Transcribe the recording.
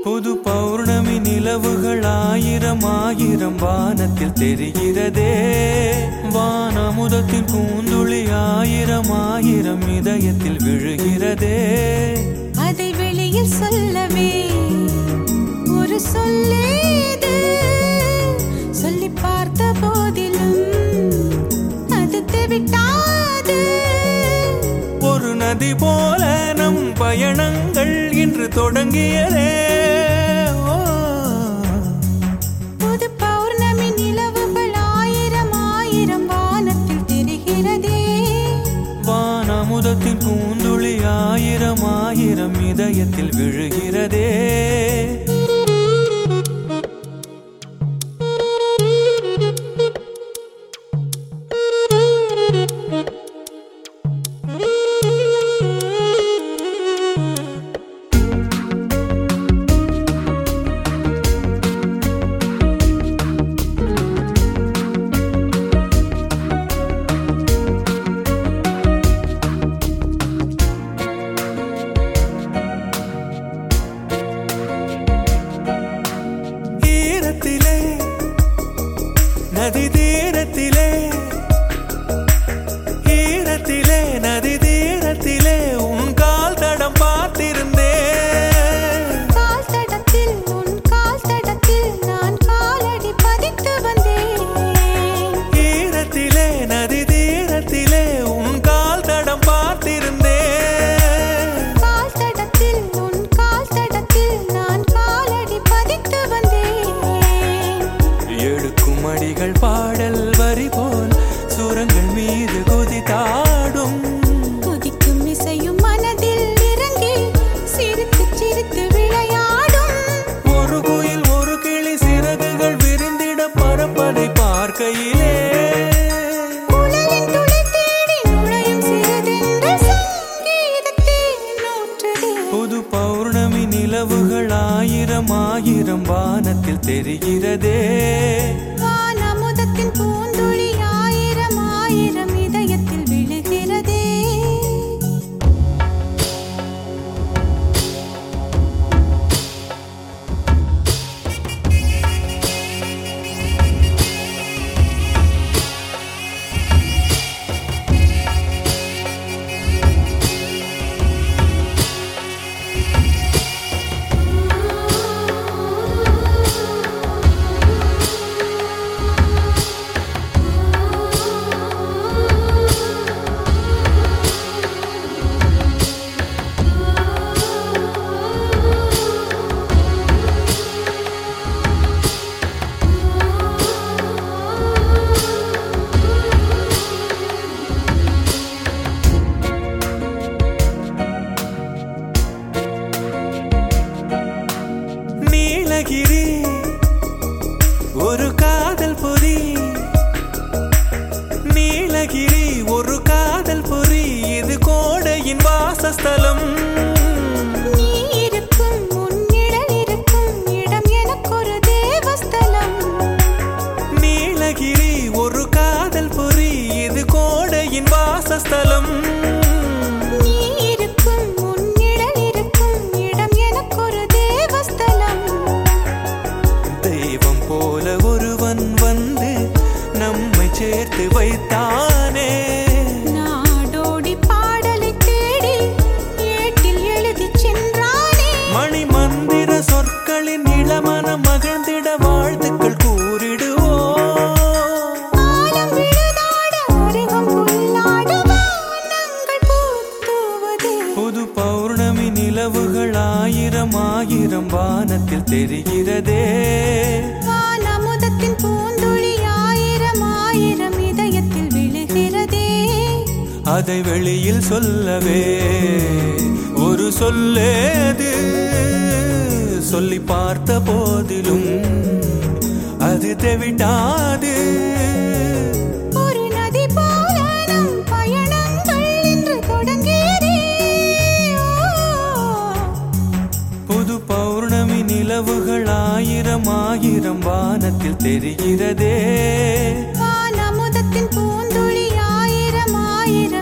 புது பௌர்ணமி நிலவுகள் ஆயிரம் ஆயிரம் வானத்தில் தெரிகிறதே. வானமுதத்தின் பூந்துளி ஆயிரம் ஆயிரம் இதயத்தில் விழுகிறதே. அதை வெளியில் சொல்லவே ஒரு சொல்லேது. சொல்லி பார்த்த போதிலும் அது தெவிட்டாது. ஒரு நதி போல நம் பயணங்கள் இன்று தொடங்கியதே. புது பௌர்ணமி நிலவுகள் ஆயிரம் ஆயிரம் வானத்தில் தெரிகிறதே. வானமுதத்தின் பூந்துளி ஆயிரம் ஆயிரம் இதயத்தில் விழுகிறதே. நதி தீரத்திலே ஈரத்திலே நதி தீரத்திலே உன் கால் தடம் பார்த்திருந்தேன். கால் தடத்தில் உன் கால் தடத்தில் நான் காலடி பதித்து வந்தேன். ஈரத்திலே நதி தீரத்திலே உன் கால் தடம் பார்த்திருந்தேன். கால் தடத்தில் உன் கால் தடத்தில் நான் காலடி பதித்து வந்தேன். எடுக்கும் அடிகள் பாடல் வரி போல் சுரங்கள் மீது குதித்தாடும். குதிக்கும் இசையும் மனதில் இறங்கி சிரித்து சிரித்து விளையாடும். ஒரு குயில் ஒரு கிளி சிறகுகள் விரிந்திட பறப்பதை பார்க்கையிலே குழலின் துளி தேடி நுழையும் சிறுதென்றல் சங்கீதத்தில் நூற்றுதே. புது பௌர்ணமி நிலவுகள் ஆயிரம் ஆயிரம் வானத்தில் தெரிகிறதே. வானமுதத்தின் பூந்துளி ஆயிரம் ஆயிரம் இதயத்தில் விழுகிறதே. நீலகிரி ஒரு காதல் பொறி. நீலகிரி ஒரு காதல் பொறி. இது கோடையின் வாசஸ்தலம். நீ இருக்கும் உன் நிழல் இருக்கும் இடம் எனக்கொரு தேவஸ்தலம். நீலகிரி ஒரு காதல் பொறி. இது கோடையின் வாசஸ்தலம். நீ இருக்கும் உன் நிழல் இருக்கும் இடம் எனக்கொரு தேவஸ்தலம். தெய்வம் போல ஒருவன் வந்து நம்மை சேர்த்து வைத்தானே. நாடோடி பாடலை தேடி ஏட்டில் எழுதிச் சென்றானே. மணி மந்திர சொற்களின் இளமன மகிழ்ந்திட வாழ்த்துக்கள் கூறிடுவோம். ஆலம் விழுதாட அருகம் புல்லாட வானங்கள் பூத்துவதே. புது பௌர்ணமி நிலவுகள் ஆயிரம் ஆயிரம் வானத்தில் தெரிகிறதே. வானமுதத்தின் பூந்துளி ஆயிரம் ஆயிரம் இதயத்தில் விழுகிறதே. அதை வெளியில் சொல்லவே ஒரு சொல்லேது. சொல்லி பார்த்த போதிலும் அது தெவிட்டாது. ஒரு நதி போல நம் பயணங்கள் இன்று தொடங்கியதே. புது பௌர்ணமி நிலவுகள் ஆயிரம் ஆயிரம் வானத்தில் தெரிகிறதே. வானமுதத்தின் பூந்துளி ஆயிரம் ஆயிரம்